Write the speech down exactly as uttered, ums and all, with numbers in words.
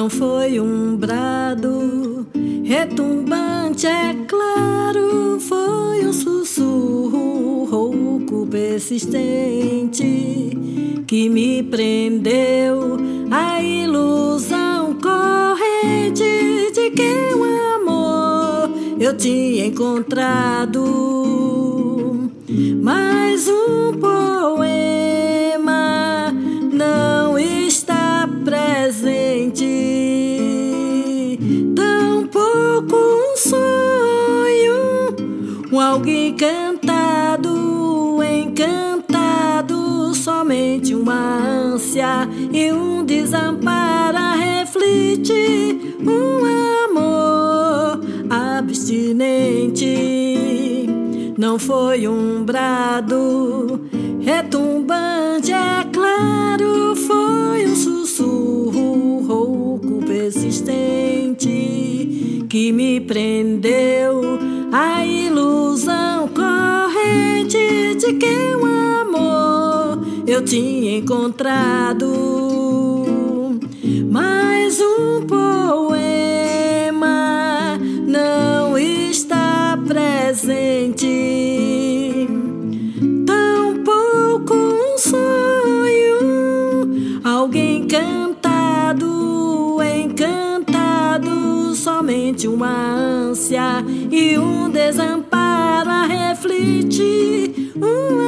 Não foi um brado retumbante, é claro, foi um sussurro rouco persistente que me prendeu à ilusão corrente de que o amor eu tinha encontrado. Mas um poema não está presente, tampouco um sonho, um alguém cantado, encantado, somente uma ânsia e um desamparo reflete um amor abstinente. Não foi um brado retumbante, é claro, foi um sussurro rouco persistente que me prendeu à ilusão corrente de que o amor eu tinha encontrado. Mas um poema não está presente, tampouco um sonho, alguém cantado, encantado, somente uma ânsia e um desamparo reflete um